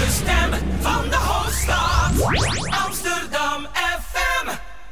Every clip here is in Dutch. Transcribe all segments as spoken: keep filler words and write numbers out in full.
De stem van de hoofdstad, Amsterdam F M.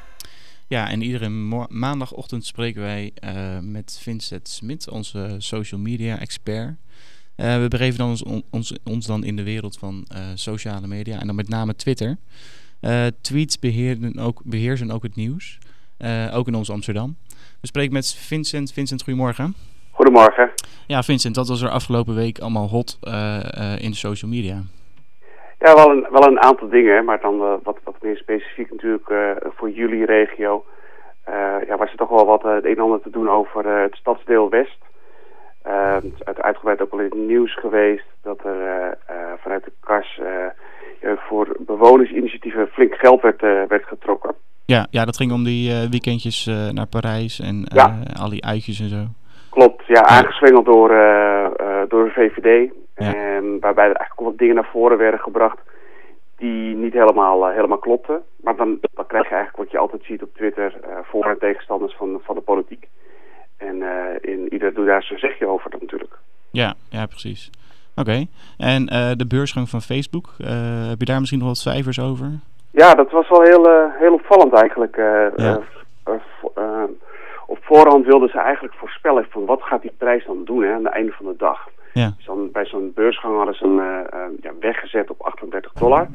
Ja, en iedere mo- maandagochtend spreken wij uh, met Vincent Smit, onze social media expert. Uh, we begeven dan ons, ons, ons dan in de wereld van uh, sociale media en dan met name Twitter. Uh, tweets beheersen ook, beheersen ook het nieuws, uh, ook in ons Amsterdam. We spreken met Vincent. Vincent, goedemorgen. Goedemorgen. Ja, Vincent, wat was er afgelopen week allemaal hot uh, uh, in de social media? Ja, wel een, wel een aantal dingen, maar dan uh, wat, wat meer specifiek natuurlijk uh, voor jullie regio. Uh, ja, was er toch wel wat uh, het een en ander te doen over uh, het stadsdeel West. Uh, het is uitgebreid ook al in het nieuws geweest dat er uh, uh, vanuit de kas uh, uh, voor bewonersinitiatieven flink geld werd, uh, werd getrokken. Ja, ja, dat ging om die uh, weekendjes uh, naar Parijs en uh, ja. al die uitjes en zo. Klopt, ja, aangeswengeld door, uh, uh, door de V V D. Ja. En waarbij er eigenlijk ook wat dingen naar voren werden gebracht die niet helemaal, uh, helemaal klopten. Maar dan, dan krijg je eigenlijk wat je altijd ziet op Twitter, uh, voor- en tegenstanders van, van de politiek. En uh, in, ieder doet daar zijn zegje over dan natuurlijk. Ja, ja, precies. Oké, okay. en uh, de beursgang van Facebook, uh, heb je daar misschien nog wat cijfers over? Ja, dat was wel heel, uh, heel opvallend eigenlijk. Uh, ja. uh, uh, uh, op voorhand wilden ze eigenlijk voorspellen van wat gaat die prijs dan doen hè, aan het einde van de dag. Ja. Dus dan, bij zo'n beursgang hadden ze een uh, uh, ja, weggezet op achtendertig dollar.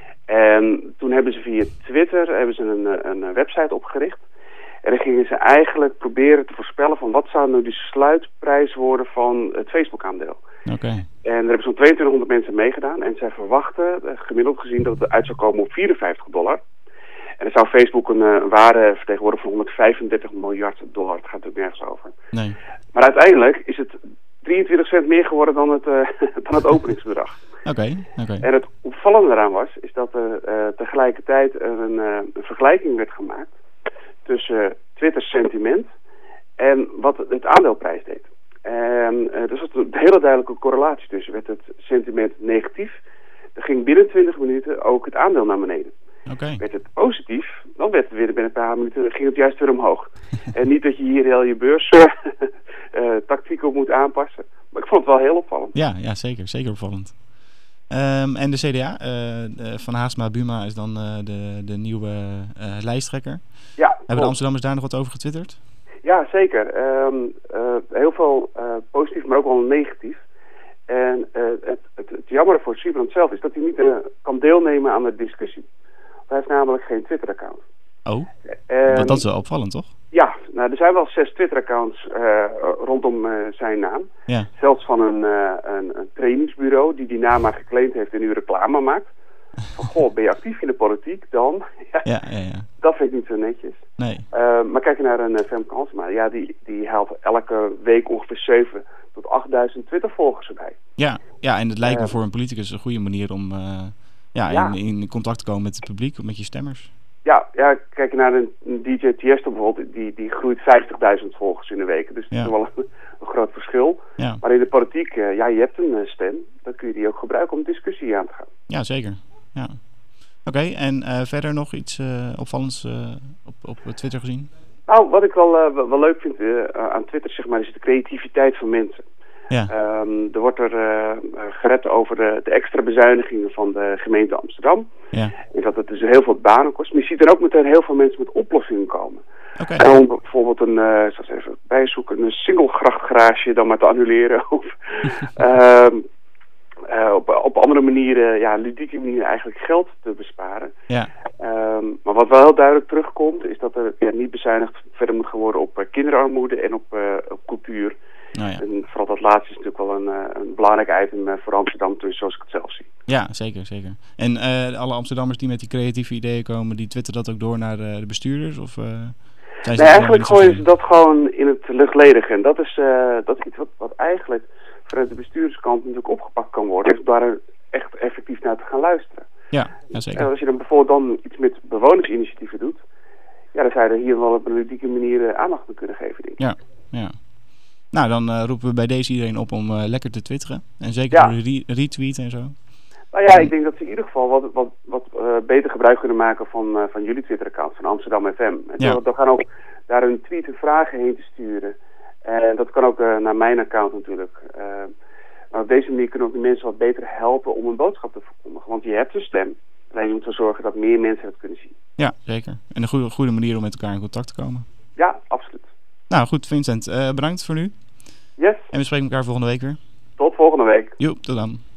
En toen hebben ze via Twitter hebben ze een, een website opgericht. En dan gingen ze eigenlijk proberen te voorspellen van wat zou nu de sluitprijs worden van het Facebook-aandeel. Okay. En er hebben zo'n tweeëntwintighonderd mensen meegedaan. En zij verwachten, gemiddeld gezien, dat het uit zou komen op vierenvijftig dollar. En dan zou Facebook een, een waarde vertegenwoordigen van honderdvijfendertig miljard dollar. Het gaat natuurlijk nergens over. Nee. Maar uiteindelijk is het drieëntwintig cent meer geworden dan het, uh, dan het openingsbedrag. Oké, okay, oké. Okay. En het opvallende eraan was, is dat er uh, tegelijkertijd een, uh, een vergelijking werd gemaakt tussen uh, Twitter's sentiment en wat het aandeelprijs deed. En uh, er zat een hele duidelijke correlatie tussen. Werd het sentiment negatief, dan ging binnen twintig minuten ook het aandeel naar beneden. Okay. Werd het positief, dan werd het weer binnen een paar minuten, ging het juist weer omhoog. En niet dat je hier heel je beurs uh, uh, tactiek op moet aanpassen. Maar ik vond het wel heel opvallend. Ja, ja zeker. Zeker opvallend. Um, en de C D A, uh, Van Haasma Buma is dan uh, de, de nieuwe uh, lijsttrekker. Ja, Hebben klopt. De Amsterdammers daar nog wat over getwitterd? Ja, zeker. Um, uh, heel veel uh, positief, maar ook wel negatief. En uh, het, het, het jammer voor Siebrand zelf is dat hij niet uh, kan deelnemen aan de discussie. Hij heeft namelijk geen Twitter-account. Oh, um, dat, dat is wel opvallend, toch? Ja, nou, er zijn wel zes Twitter-accounts uh, rondom uh, zijn naam. Ja. Zelfs van een, uh, een, een trainingsbureau die die naam maar geclaimd heeft en nu reclame maakt. Van, goh, ben je actief in de politiek dan? ja, ja, ja, ja. Dat vind ik niet zo netjes. Nee. Uh, maar kijk je naar een uh, Femke Halsema. Ja, die, die haalt elke week ongeveer zeven tot achtduizend Twitter-volgers erbij. Ja, ja, en het lijkt me uh, voor een politicus een goede manier om uh, ja, ja. In, in contact te komen met het publiek, met je stemmers. Ja, ja, kijk naar een, een D J Tiesto bijvoorbeeld, die, die groeit vijftigduizend volgers in de week. Dus ja. dat is wel een, een groot verschil. Ja. Maar in de politiek, uh, ja, je hebt een uh, stem. Dan kun je die ook gebruiken om discussie aan te gaan. Ja, zeker. Ja. Oké, okay, en uh, verder nog iets uh, opvallends uh, op, op Twitter gezien? Nou, wat ik wel, uh, wel leuk vind uh, aan Twitter, zeg maar, is de creativiteit van mensen. Ja. Um, er wordt er uh, gered over de, de extra bezuinigingen van de gemeente Amsterdam. Ja. En dat het dus heel veel banen kost. Maar je ziet er ook meteen heel veel mensen met oplossingen komen. Okay. En om bijvoorbeeld een, uh, ik zal eens even bijzoeken, een single-grachtgarage dan maar te annuleren. Of um, uh, op, op andere manieren, ja, ludieke manieren eigenlijk geld te besparen. Ja. Um, maar wat wel heel duidelijk terugkomt, is dat er ja, niet bezuinigd verder moet gaan worden op uh, kinderarmoede en op, uh, op cultuur. Nou ja. En vooral dat laatste is natuurlijk wel een, uh, een belangrijk item uh, voor Amsterdam, dus zoals ik het zelf zie. Ja, zeker, zeker. En uh, alle Amsterdammers die met die creatieve ideeën komen, die twitteren dat ook door naar uh, de bestuurders? Of, uh, zijn ze nee, eigenlijk gooien ze dat gewoon in het luchtledige. En dat is, uh, dat is iets wat, wat eigenlijk vanuit de bestuurderskant natuurlijk opgepakt kan worden. Dus daar echt effectief naar te gaan luisteren. Ja, ja zeker. En als je dan bijvoorbeeld dan iets met bewonersinitiatieven doet, ja, dan zou je er hier wel op een ludieke manier uh, aandacht aan kunnen geven, denk ik. Ja, ja. Nou, dan uh, roepen we bij deze iedereen op om uh, lekker te twitteren. En zeker ja. voor de re- retweeten en zo. Nou ja, ik denk dat ze in ieder geval wat, wat, wat uh, beter gebruik kunnen maken van, uh, van jullie Twitter-account, van Amsterdam F M. En ja. dan gaan ook daar hun tweet en vragen heen te sturen. En dat kan ook uh, naar mijn account natuurlijk. Uh, Maar op deze manier kunnen we ook de mensen wat beter helpen om een boodschap te verkondigen. Want je hebt een stem. Alleen je moet ervoor zorgen dat meer mensen het kunnen zien. Ja, zeker. En een goede, goede manier om met elkaar in contact te komen. Ja, absoluut. Nou goed, Vincent, uh, bedankt voor nu. Yes. En we spreken elkaar volgende week weer. Tot volgende week. Jo, tot dan.